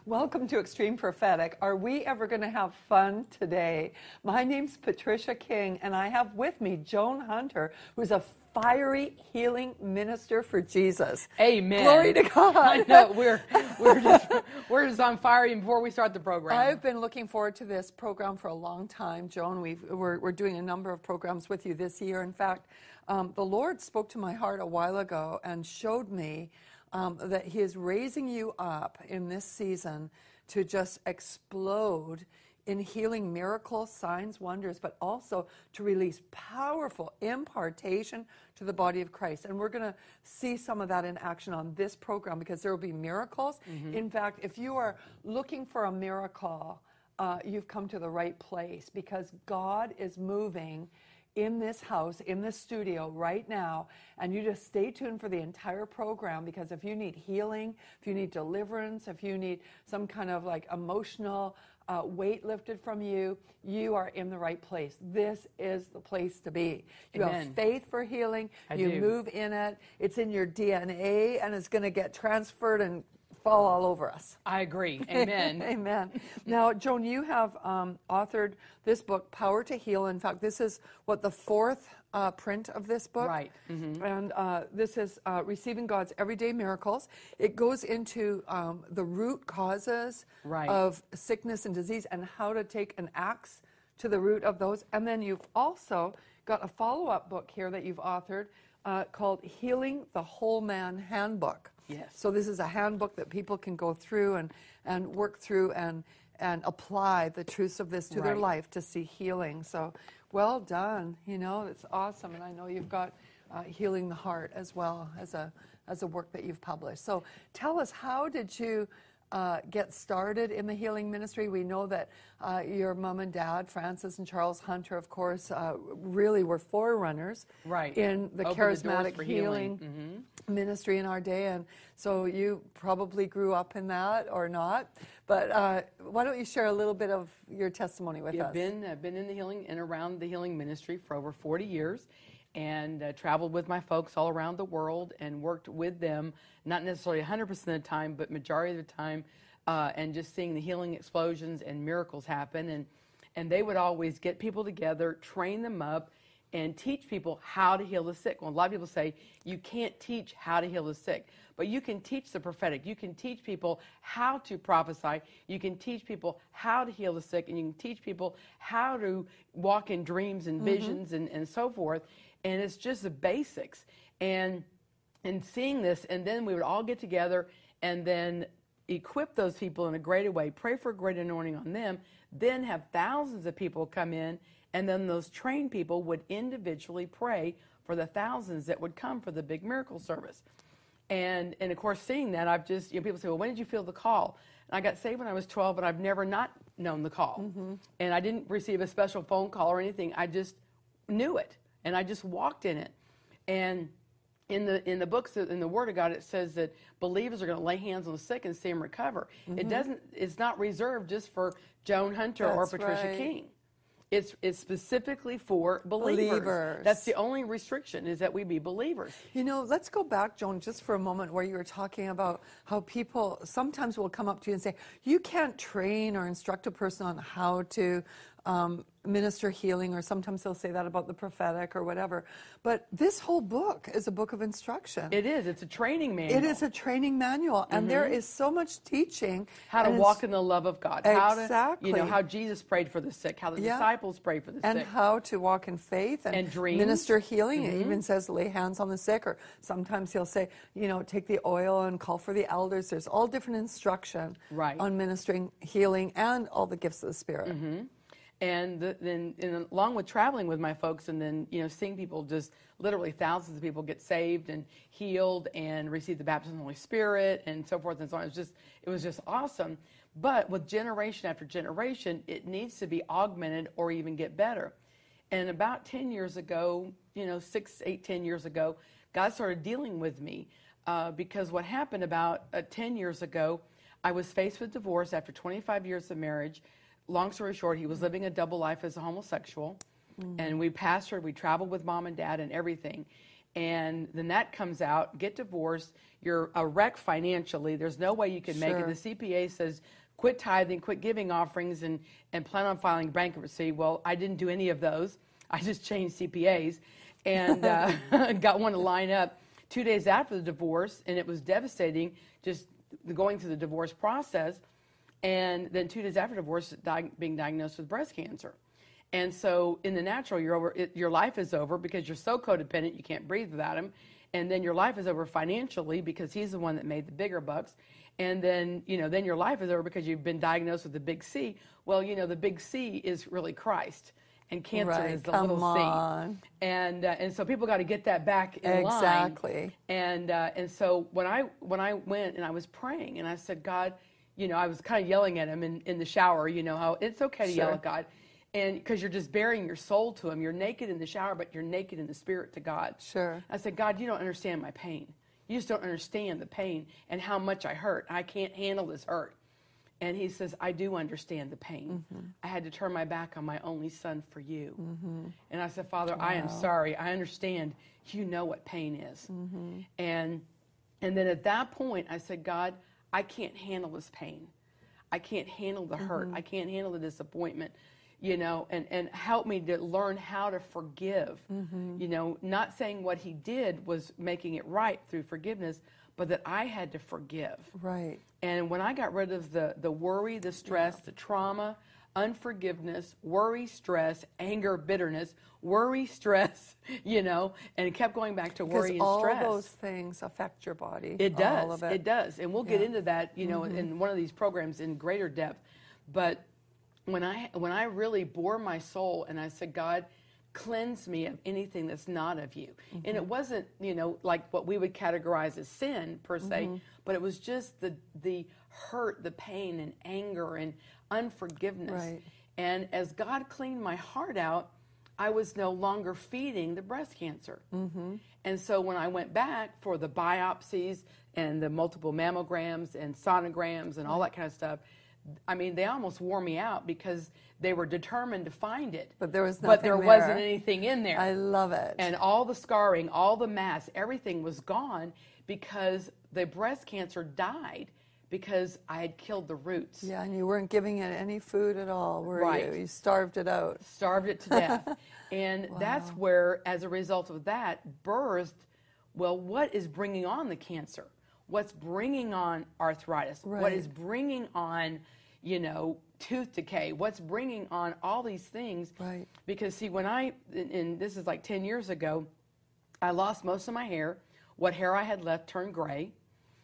Welcome to Extreme Prophetic. Are we ever going to have fun today? My name's Patricia King, and I have with me Joan Hunter, who's a fiery healing minister for Jesus. Amen. Glory to God. I know we're just on fire even before we start the program. I've been looking forward to this program for a long time, Joan. We're doing a number of programs with you this year. In fact, the Lord spoke to my heart a while ago and showed me that He is raising you up in this season to just explode in healing miracles, signs, wonders, but also to release powerful impartation to the body of Christ. And we're going to see some of that in action on this program because there will be miracles. Mm-hmm. In fact, if you are looking for a miracle, you've come to the right place because God is moving in this house, in this studio right now, and you just stay tuned for the entire program because if you need healing, if you need deliverance, if you need some kind of like emotional weight lifted from you, you are in the right place. This is the place to be. You Amen. have faith for healing. You do. move in it. It's in your DNA, and it's going to get transferred and fall all over us. I agree. Amen. Amen. Now, Joan, you have authored this book, Power to Heal. In fact, this is the fourth print of this book. Right. Mm-hmm. And this is Receiving God's Everyday Miracles. It goes into the root causes of sickness and disease and how to take an axe to the root of those. And then you've also got a follow-up book here that you've authored called Healing the Whole Man Handbook. Yes. So this is a handbook that people can go through and work through and apply the truths of this to their life to see healing. So well done. You know, it's awesome. And I know you've got Healing the Heart as well as a work that you've published. So tell us, how did you get started in the healing ministry? We know that your mom and dad, Francis and Charles Hunter, of course, really were forerunners in the charismatic healing ministry in our day. And so you probably grew up in that or not. But why don't you share a little bit of your testimony with us? I've been in the healing and around the healing ministry for over 40 years. And traveled with my folks all around the world and worked with them, not necessarily 100% of the time, but majority of the time, and just seeing the healing explosions and miracles happen. And they would always get people together, train them up, and teach people how to heal the sick. Well, a lot of people say you can't teach how to heal the sick, but you can teach the prophetic. You can teach people how to prophesy. You can teach people how to heal the sick, and you can teach people how to walk in dreams and visions and so forth. And it's just the basics. And seeing this, and then we would all get together and then equip those people in a greater way, pray for a great anointing on them, then have thousands of people come in, and then those trained people would individually pray for the thousands that would come for the big miracle service. And of course, seeing that, I've just, people say, well, when did you feel the call? And I got saved when I was 12, but I've never not known the call. And I didn't receive a special phone call or anything. I just knew it. And I just walked in it. And in the books, in the Word of God, it says that believers are going to lay hands on the sick and see them recover. It's not reserved just for Joan Hunter or Patricia King. It's specifically for believers. That's the only restriction, is that we be believers. You know, let's go back, Joan, just for a moment, where you were talking about how people sometimes will come up to you and say, you can't train or instruct a person on how to minister healing, or sometimes they'll say that about the prophetic or whatever. But this whole book is a book of instruction. It is. It's a training manual. It is a training manual, and there is so much teaching. How to walk in the love of God. Exactly. How Jesus prayed for the sick, how the disciples prayed for the sick. And how to walk in faith and dreams. Minister healing. It even says lay hands on the sick, or sometimes he'll say, take the oil and call for the elders. There's all different instruction on ministering healing and all the gifts of the Spirit. And then along with traveling with my folks and then, seeing people, just literally thousands of people get saved and healed and receive the baptism of the Holy Spirit and so forth and so on. It was just awesome. But with generation after generation, it needs to be augmented or even get better. And about 10 years ago, 6, 8, 10 years ago, God started dealing with me because what happened about 10 years ago, I was faced with divorce after 25 years of marriage. Long story short, he was living a double life as a homosexual, and we pastored, we traveled with mom and dad and everything. And then that comes out, get divorced, you're a wreck financially. There's no way you can make it. The CPA says, quit tithing, quit giving offerings, and plan on filing bankruptcy. Well, I didn't do any of those. I just changed CPAs and got one to line up 2 days after the divorce, and it was devastating just going through the divorce process. And then 2 days after divorce, being diagnosed with breast cancer. And so in the natural, your life is over because you're so codependent, you can't breathe without him. And then your life is over financially because he's the one that made the bigger bucks. And then, then your life is over because you've been diagnosed with the big C. Well, the big C is really Christ. And cancer is the little C. And so people got to get that back in line. Exactly. And so when I went and I was praying and I said, God, I was kind of yelling at him in the shower, how it's okay to yell at God. And because you're just bearing your soul to him. You're naked in the shower, but you're naked in the spirit to God. Sure. I said, God, you don't understand my pain. You just don't understand the pain and how much I hurt. I can't handle this hurt. And he says, I do understand the pain. Mm-hmm. I had to turn my back on my only son for you. Mm-hmm. And I said, Father, I am sorry. I understand. You know what pain is. Mm-hmm. And then at that point, I said, God, I can't handle this pain. I can't handle the hurt. I can't handle the disappointment. And help me to learn how to forgive. Not saying what he did was making it right through forgiveness, but that I had to forgive. Right. And when I got rid of the worry, the stress, the trauma, unforgiveness, worry, stress, anger, bitterness, worry, stress, and kept going back to worry and stress. Because all those things affect your body. It does. All of it. It does. And we'll get into that, in one of these programs in greater depth. But when I really bore my soul and I said, God, cleanse me of anything that's not of you. And it wasn't, like what we would categorize as sin per se, but it was just the hurt, the pain and anger and unforgiveness. Right. And as God cleaned my heart out, I was no longer feeding the breast cancer. And so when I went back for the biopsies and the multiple mammograms and sonograms and all that kind of stuff, I mean, they almost wore me out because they were determined to find it. But there was nothing But there wasn't anything in there. I love it. And all the scarring, all the mass, everything was gone because the breast cancer died because I had killed the roots. Yeah, and you weren't giving it any food at all, were you? You starved it out. Starved it to death. And that's where, as a result of that, birthed, well, what is bringing on the cancer? What's bringing on arthritis? Right. What is bringing on, tooth decay? What's bringing on all these things? Right. Because, see, when and this is like 10 years ago, I lost most of my hair. What hair I had left turned gray.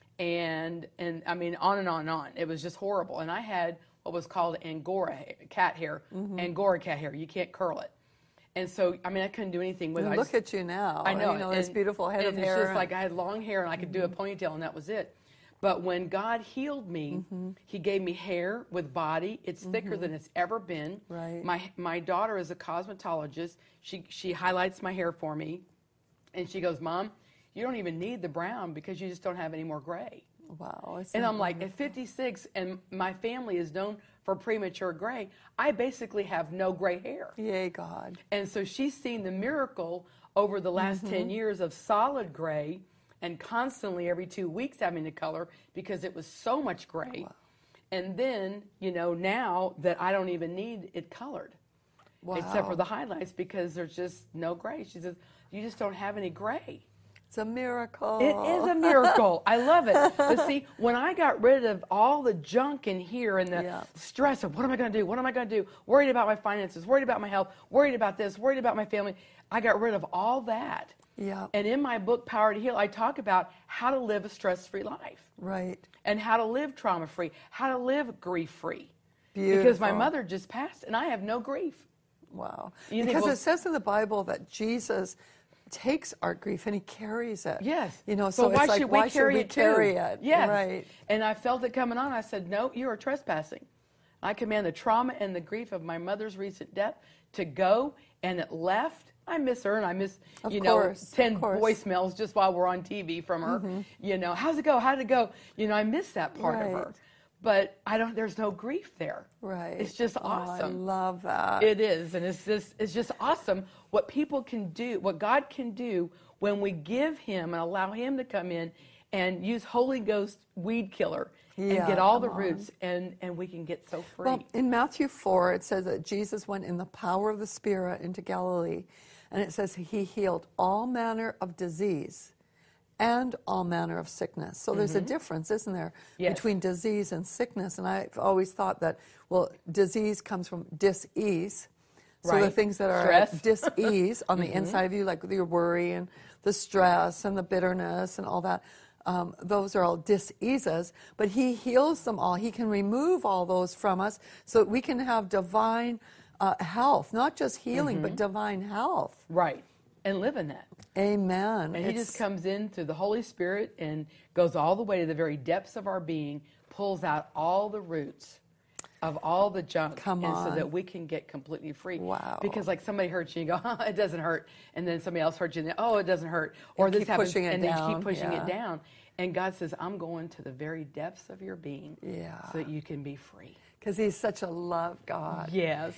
And I mean, on and on and on. It was just horrible. And I had what was called Angora cat hair. Angora cat hair. You can't curl it. And so, I mean, I couldn't do anything with it. Look at you now. I know. This beautiful head of hair. It's just like I had long hair and I could do a ponytail and that was it. But when God healed me, he gave me hair with body. It's thicker than it's ever been. Right. My daughter is a cosmetologist. She highlights my hair for me. And she goes, Mom, you don't even need the brown because you just don't have any more gray. Wow. And I'm like, at 56, and my family is known for premature gray, I basically have no gray hair. Yay, God. And so she's seen the miracle over the last 10 years of solid gray and constantly every 2 weeks having to color because it was so much gray. Wow. And then, now that I don't even need it colored, except for the highlights because there's just no gray. She says, you just don't have any gray. It's a miracle. It is a miracle. I love it. But see, when I got rid of all the junk in here and the stress of what am I going to do? What am I going to do? Worried about my finances, worried about my health, worried about this, worried about my family. I got rid of all that. Yeah. And in my book, Power to Heal, I talk about how to live a stress-free life. Right. And how to live trauma-free, how to live grief-free. Beautiful. Because my mother just passed and I have no grief. Wow. Because it says in the Bible that Jesus takes our grief and he carries it. Yes. So why it's like, should why we should we carry it? Yes. Right. And I felt it coming on. I said, no, you are trespassing. I command the trauma and the grief of my mother's recent death to go, and it left. I miss her, and I miss, 10 voicemails just while we're on TV from her. How's it go? How did it go? I miss that part of her. But there's no grief there. Right. It's just awesome. I love that. It is. And it's just awesome what people can do, what God can do when we give him and allow him to come in and use Holy Ghost weed killer and Yeah, get all the come roots, and we can get so free. Well, in Matthew 4, it says that Jesus went in the power of the Spirit into Galilee, and it says he healed all manner of disease and all manner of sickness. So there's a difference, isn't there, Yes. between disease and sickness? And I've always thought that, well, disease comes from dis-ease. So the Right. things that are Stress. at dis-ease on the inside of you, like your worry and the stress and the bitterness and all that, those are all dis-eases. But he heals them all. He can remove all those from us so that we can have divine health, not just healing, but divine health. Right. And live in that. Amen. And he just comes in through the Holy Spirit and goes all the way to the very depths of our being, pulls out all the roots of all the junk, Come and on. so that we can get completely free. Wow. Because like somebody hurts you, and you go, oh, it doesn't hurt, and then somebody else hurts you, and then, oh, it doesn't hurt, or And this keep happens, pushing it and then you down, keep pushing yeah. it down. And God says, I'm going to the very depths of your being, Yeah. so that you can be free. Because he's such a love God. Yes.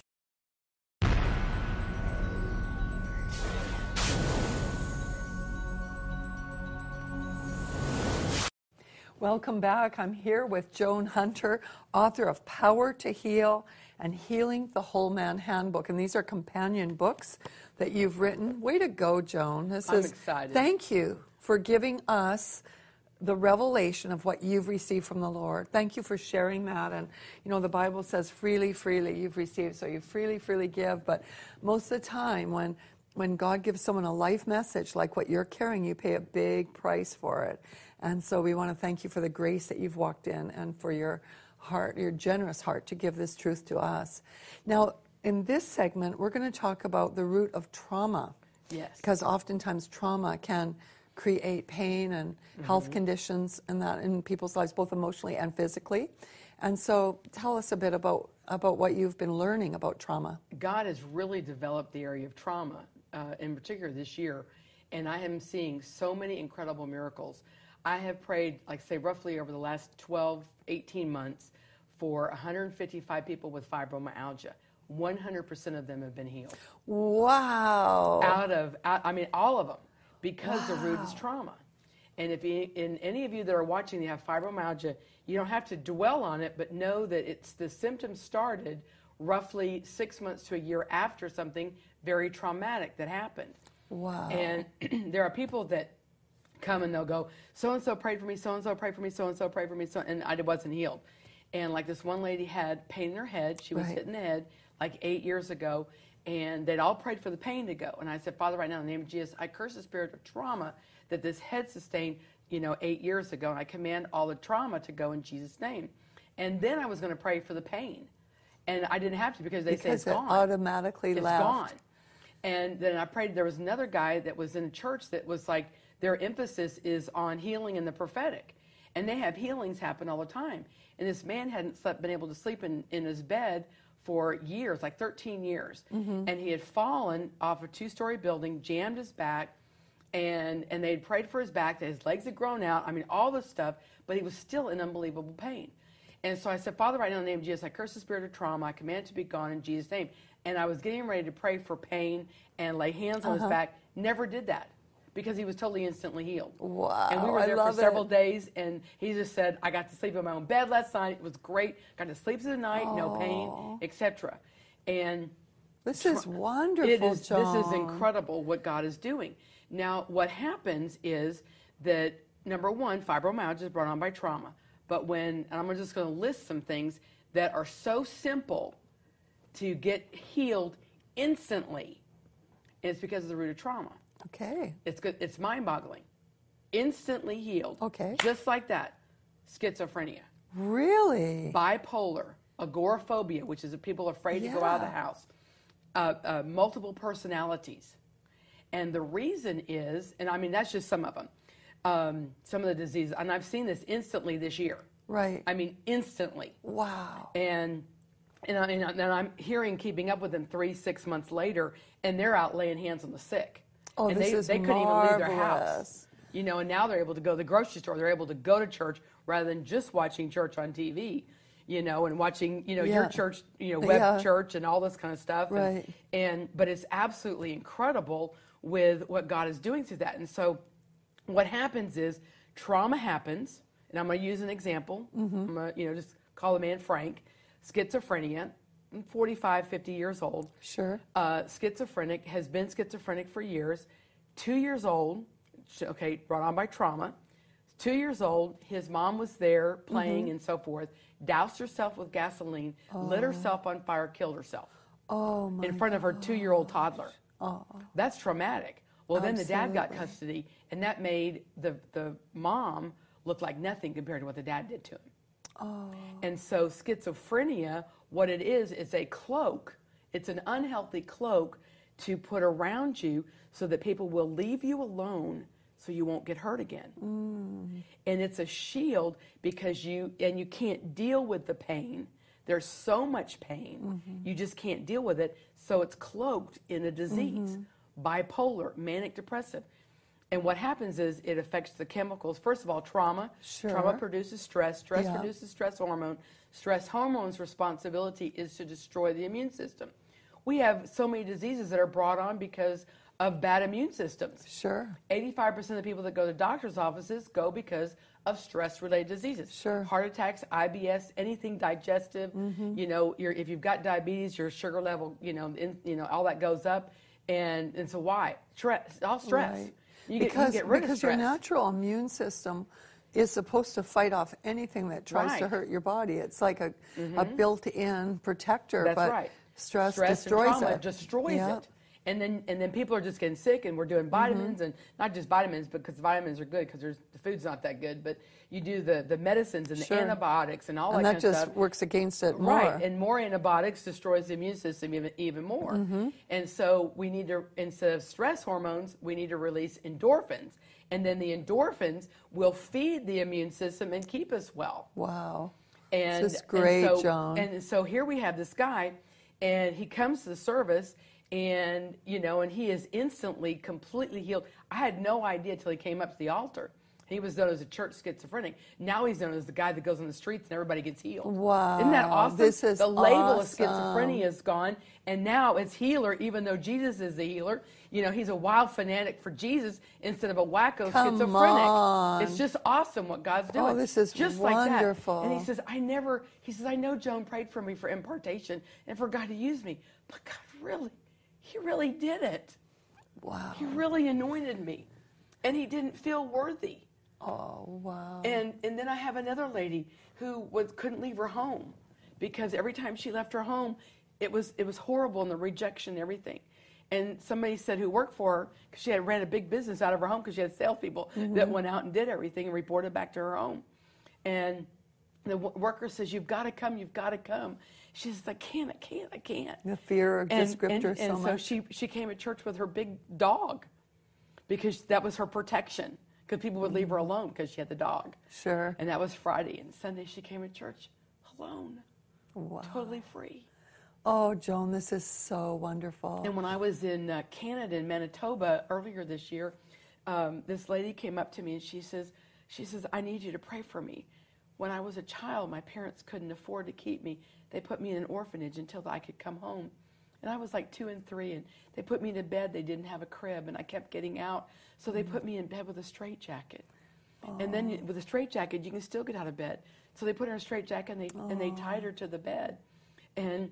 Welcome back. I'm here with Joan Hunter, author of Power to Heal and Healing the Whole Man Handbook. And these are companion books that you've written. Way to go, Joan. I'm excited. Thank you for giving us the revelation of what you've received from the Lord. Thank you for sharing that. And, you know, the Bible says freely, freely you've received, so you freely, freely give. But most of the time when God gives someone a life message like what you're carrying, you pay a big price for it. And so we want to thank you for the grace that you've walked in and for your heart, your generous heart to give this truth to us. Now, in this segment, we're going to talk about the root of trauma. Yes. Because oftentimes trauma can create pain and health conditions and that in people's lives, both emotionally and physically. And so tell us a bit about what you've been learning about trauma. God has really developed the area of trauma, in particular this year, and I am seeing so many incredible miracles. I have prayed, like say, roughly over the last 12, 18 months for 155 people with fibromyalgia. 100% of them have been healed. Wow. I mean, all of them, because the root is trauma. And if any of you that are watching that have fibromyalgia, you don't have to dwell on it, but know that the symptoms started roughly 6 months to a year after something very traumatic that happened. Wow. And there are people that come and they'll go, so-and-so prayed for me, so-and-so prayed for me, so-and-so prayed for me, and I wasn't healed. And like this one lady had pain in her head. She was hit in the head like 8 years ago, and they'd all prayed for the pain to go. And I said, Father, right now in the name of Jesus, I curse the spirit of trauma that this head sustained, 8 years ago, and I command all the trauma to go in Jesus' name. And then I was going to pray for the pain. And I didn't have to because they said it's gone. Automatically It's left. gone. And then I prayed. There was another guy that was in a church that was like, their emphasis is on healing and the prophetic. And they have healings happen all the time. And this man hadn't been able to sleep in his bed for years, like 13 years. And he had fallen off a 2-story building, jammed his back, and they had prayed for his back, that his legs had grown out, I mean, all this stuff, but he was still in unbelievable pain. And so I said, Father, right now in the name of Jesus, I curse the spirit of trauma. I command it to be gone in Jesus' name. And I was getting ready to pray for pain and lay hands on his back. Never did that because he was totally instantly healed. Wow, And we were there for love several it. days, and he just said, I got to sleep in my own bed last night. It was great. Got to sleep through the night, no pain, etc. And This is wonderful, this John. is incredible what God is doing. Now, what happens is that, number one, fibromyalgia is brought on by trauma. But and I'm just going to list some things that are so simple to get healed instantly, and it's because of the root of trauma. Okay. It's good. It's mind-boggling. Instantly healed. Okay. Just like that. Schizophrenia, Really? bipolar, agoraphobia, which is people afraid to go out of the house, multiple personalities. And the reason is, and I mean, that's just some of them, some of the diseases. And I've seen this instantly this year. Right. I mean, instantly. Wow. And I'm hearing Keeping Up with Them 3-6 months later, and they're out laying hands on the sick. Oh, and this is they couldn't even leave their house. marvelous. And now they're able to go to the grocery store. They're able to go to church rather than just watching church on TV, and watching, your church, web church and all this kind of stuff. Right. But it's absolutely incredible with what God is doing through that. And so what happens is trauma happens, and I'm going to use an example. I'm going to, just call the man Frank, schizophrenia, 45, 50 years old. Sure. Schizophrenic, has been schizophrenic for years. 2 years old, brought on by trauma. 2 years old, his mom was there playing and so forth, doused herself with gasoline, lit herself on fire, killed herself. Oh, my in front of her 2-year-old toddler. Oh. That's traumatic. Well, then the dad got Absolutely. custody, and that made the mom look like nothing compared to what the dad did to him. Oh. And so schizophrenia, what it is a cloak. It's an unhealthy cloak to put around you so that people will leave you alone so you won't get hurt again. And it's a shield because you can't deal with the pain. There's so much pain, you just can't deal with it. So it's cloaked in a disease, bipolar, manic depressive. And what happens is it affects the chemicals. First of all, trauma. Sure. Trauma produces stress. Stress Yeah. produces stress hormone. Stress hormone's responsibility is to destroy the immune system. We have so many diseases that are brought on because of bad immune systems. Sure. 85% of the people that go to doctor's offices go because of stress-related diseases. Sure. Heart attacks, IBS, anything digestive. If you've got diabetes, your sugar level, all that goes up. And so why? Stress, all stress. Right. You Because get rid of stress. your natural immune system is supposed to fight off anything that tries to Right. hurt your body. It's like a built-in protector, That's but right. stress and destroys trauma it. destroys Yeah. it. And then people are just getting sick, and we're doing vitamins, and not just vitamins, because vitamins are good because the food's not that good, but you do the medicines and the Sure. antibiotics and all And that that kind of just stuff. works against it more. Right, and more antibiotics destroys the immune system even more. And so we need to, instead of stress hormones, we need to release endorphins. And then the endorphins will feed the immune system and keep us well. Wow. And, This is great, and so, Joan. And so here we have this guy, and he comes to the service, and and he is instantly completely healed. I had no idea till he came up to the altar. He was known as a church schizophrenic. Now he's known as the guy that goes on the streets and everybody gets healed. Wow. Isn't that awesome? This is the label awesome. of schizophrenia is gone, and now it's healer, even though Jesus is the healer. He's a wild fanatic for Jesus instead of a wacko Come schizophrenic. on. It's just awesome what God's doing. Oh, this is just wonderful. Like that. And he says, I know Joan prayed for me for impartation and for God to use me, but God He really did it. Wow. He really anointed me, and he didn't feel worthy. Oh, wow. And then I have another lady who couldn't leave her home because every time she left her home, it was horrible, and the rejection and everything. And somebody said who worked for her, because she had ran a big business out of her home because she had salespeople that went out and did everything and reported back to her home. And the worker says, you've got to come, you've got to come. She says, I can't. The fear just gripped her so and much. so she came to church with her big dog because that was her protection. Because people would leave her alone because she had the dog. Sure. And that was Friday. And Sunday she came to church alone, Wow. totally free. Oh, Joan, this is so wonderful. And when I was in Canada, in Manitoba, earlier this year, this lady came up to me and she says, I need you to pray for me. When I was a child, my parents couldn't afford to keep me. They put me in an orphanage until I could come home. And I was like 2 and 3, and they put me in a bed. They didn't have a crib, and I kept getting out. So they put me in bed with a straitjacket. And then with a straitjacket, you can still get out of bed. So they put her in a straitjacket, and they tied her to the bed. And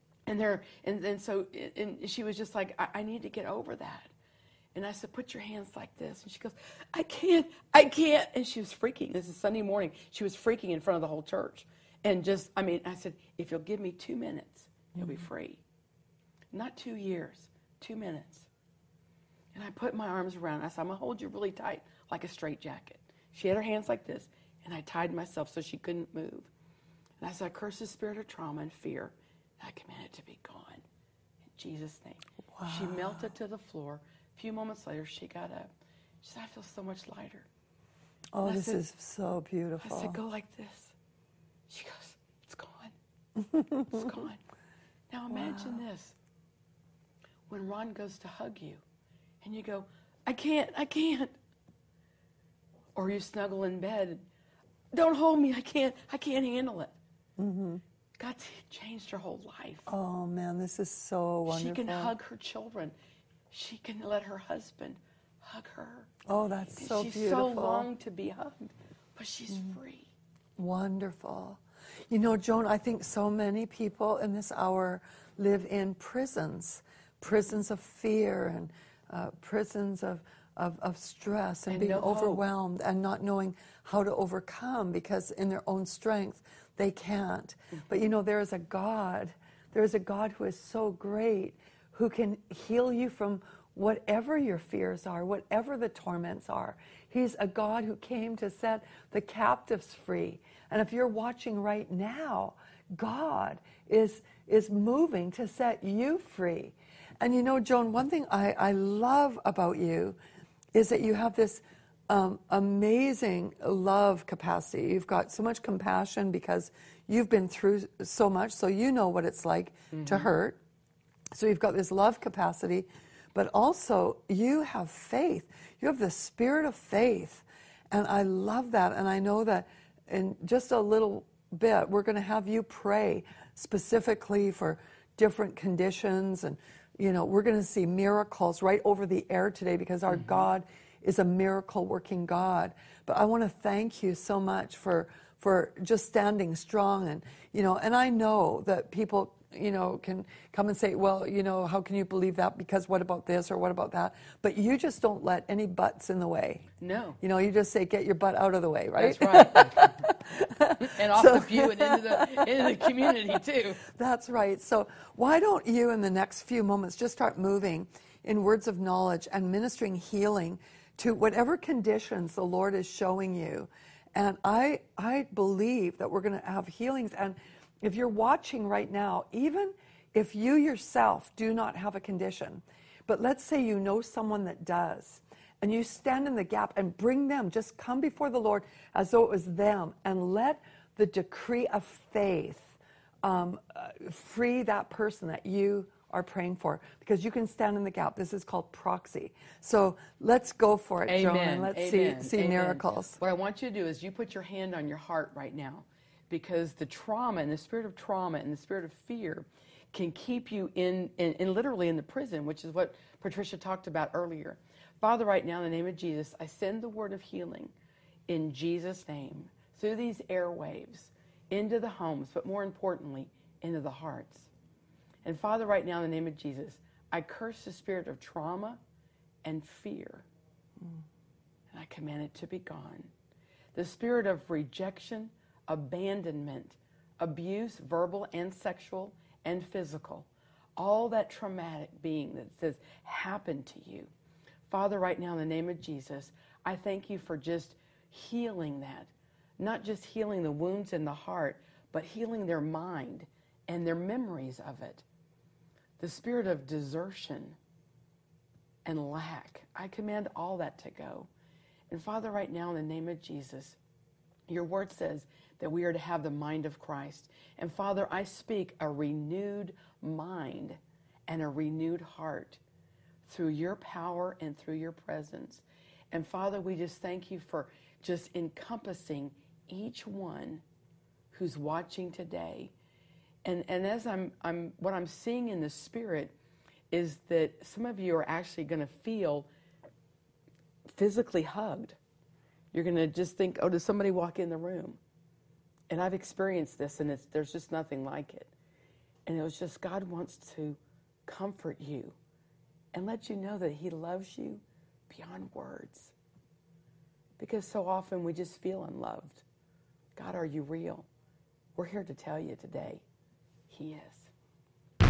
so she was just like, I need to get over that. And I said, put your hands like this. And she goes, I can't. And she was freaking. This is Sunday morning. She was freaking in front of the whole church. And I said, if you'll give me 2 minutes, you'll be free. Not 2 years, 2 minutes. And I put my arms around her. I said, I'm going to hold you really tight, like a straitjacket. She had her hands like this, and I tied myself so she couldn't move. And I said, I curse the spirit of trauma and fear. And I command it to be gone. In Jesus' name. Wow. She melted to the floor. A few moments later, she got up. She said, I feel so much lighter. Oh, And I this said- is so beautiful. I said, go like this. She goes, it's gone. It's gone. Now imagine this. When Ron goes to hug you, and you go, I can't. Or you snuggle in bed, don't hold me, I can't handle it. God's changed her whole life. Oh, man, this is so wonderful. She can hug her children. she can let her husband hug her. Oh, that's And so she's beautiful. so longed to be hugged, but she's free. Wonderful. You know, Joan, I think so many people in this hour live in prisons of fear and prisons of stress and And being no hope. overwhelmed and not knowing how to overcome because in their own strength they can't. But you know, there is a God who is so great, who can heal you from whatever your fears are, whatever the torments are. He's a God who came to set the captives free. And if you're watching right now, God is moving to set you free. And you know, Joan, one thing I love about you is that you have this amazing love capacity. You've got so much compassion because you've been through so much, so you know what it's like to hurt. So you've got this love capacity, but also you have faith. You have the spirit of faith. And I love that. And I know that in just a little bit, we're going to have you pray specifically for different conditions. And, you know, we're going to see miracles right over the air today because our God is a miracle working God. But I want to thank you so much for just standing strong. And, you know, and I know that people, you know, can come and say, well, you know, how can you believe that? Because what about this or what about that? But you just don't let any butts in the way. No. You know, you just say, get your butt out of the way, right? That's right. And off the pew and into the community too. That's right. So why don't you in the next few moments just start moving in words of knowledge and ministering healing to whatever conditions the Lord is showing you. And I believe that we're going to have healings. And if you're watching right now, even if you yourself do not have a condition, but let's say you know someone that does, and you stand in the gap and bring them, just come before the Lord as though it was them, and let the decree of faith free that person that you are praying for, because you can stand in the gap. This is called proxy. So let's go for it, Joan, and let's see miracles. What I want you to do is you put your hand on your heart right now, because the trauma and the spirit of trauma and the spirit of fear can keep you in literally in the prison, which is what Patricia talked about earlier. Father, right now in the name of Jesus, I send the word of healing in Jesus' name through these airwaves into the homes, but more importantly, into the hearts. And Father, right now in the name of Jesus, I curse the spirit of trauma and fear. And I command it to be gone. The spirit of rejection, abandonment, abuse, verbal and sexual and physical, all that traumatic being that says happened to you. Father, right now in the name of Jesus, I thank you for just healing that. Not just healing the wounds in the heart, but healing their mind and their memories of it. The spirit of desertion and lack, I command all that to go. And Father, right now in the name of Jesus, your word says that we are to have the mind of Christ. And Father, I speak a renewed mind and a renewed heart through your power and through your presence. And Father, we just thank you for just encompassing each one who's watching today. And as what I'm seeing in the spirit is that some of you are actually going to feel physically hugged. You're going to just think, oh, does somebody walk in the room? And I've experienced this, and there's just nothing like it. And it was just God wants to comfort you and let you know that he loves you beyond words. Because so often we just feel unloved. God, are you real? We're here to tell you today, he is.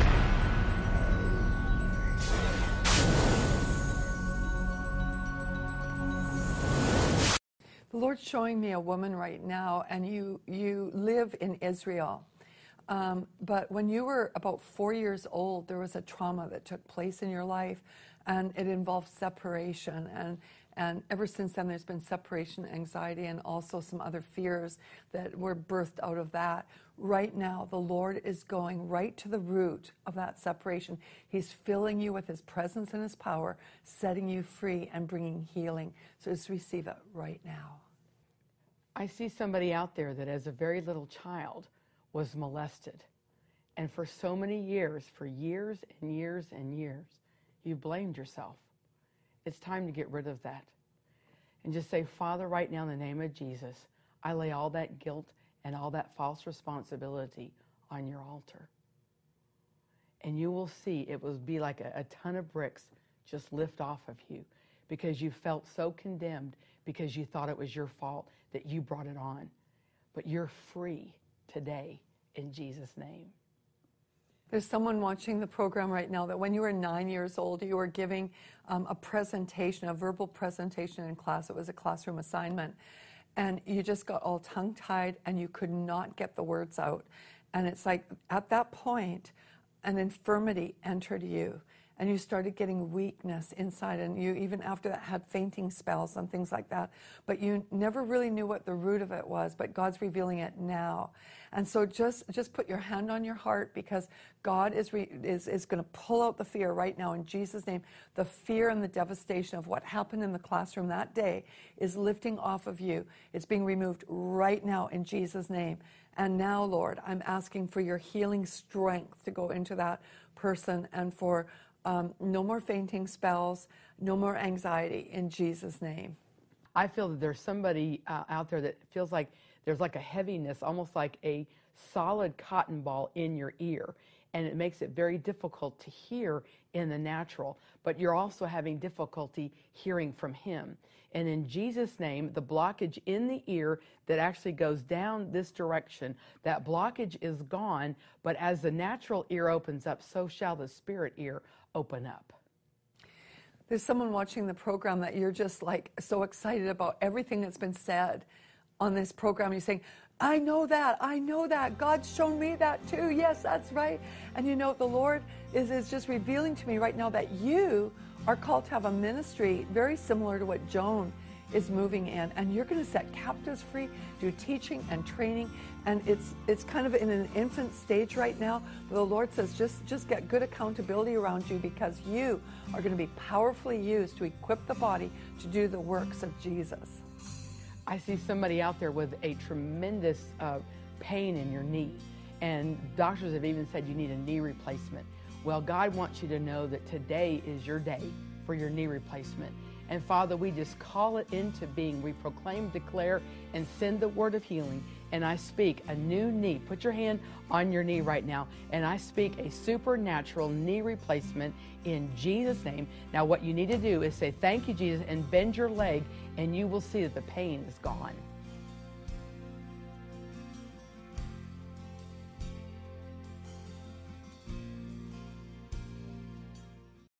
The Lord's showing me a woman right now, and you live in Israel. But when you were about 4 years old, there was a trauma that took place in your life, and it involved separation. And ever since then, there's been separation anxiety and also some other fears that were birthed out of that. Right now, the Lord is going right to the root of that separation. He's filling you with his presence and his power, setting you free and bringing healing. So just receive it right now. I see somebody out there that as a very little child was molested. And for so many years, for years and years and years, You've blamed yourself. It's time to get rid of that. And just say, Father, right now in the name of Jesus, I lay all that guilt and all that false responsibility on your altar. And you will see it will be like a ton of bricks just lift off of you because you felt so condemned because you thought it was your fault that you brought it on. But you're free today in Jesus' name. There's someone watching the program right now that when you were 9 years old, you were giving a presentation, a verbal presentation in class. It was a classroom assignment. And you just got all tongue-tied and you could not get the words out. And it's like at that point, an infirmity entered you. And you started getting weakness inside, and you even after that had fainting spells and things like that. But you never really knew what the root of it was, but God's revealing it now. And so just put your hand on your heart, because God is going to pull out the fear right now in Jesus' name. The fear and the devastation of what happened in the classroom that day is lifting off of you. It's being removed right now in Jesus' name. And now, Lord, I'm asking for your healing strength to go into that person, and for no more fainting spells, no more anxiety in Jesus' name. I feel that there's somebody out there that feels like there's like a heaviness, almost like a solid cotton ball in your ear. And it makes it very difficult to hear in the natural. But you're also having difficulty hearing from Him. And in Jesus' name, the blockage in the ear that actually goes down this direction, that blockage is gone. But as the natural ear opens up, so shall the spirit ear open up. There's someone watching the program that you're just like so excited about everything that's been said on this program. You're saying, I know that. God's shown me that too. Yes, that's right. And you know, the Lord is just revealing to me right now that you are called to have a ministry very similar to what Joan is moving in. And you're going to set captives free, do teaching and training. And it's kind of in an infant stage right now. But the Lord says, just get good accountability around you, because you are going to be powerfully used to equip the body to do the works of Jesus. I see somebody out there with a tremendous pain in your knee, and doctors have even said you need a knee replacement. Well, God wants you to know that today is your day for your knee replacement. And Father, we just call it into being. We proclaim, declare, and send the word of healing. And I speak a new knee. Put your hand on your knee right now. And I speak a supernatural knee replacement in Jesus' name. Now what you need to do is say, thank you, Jesus, and bend your leg, and you will see that the pain is gone.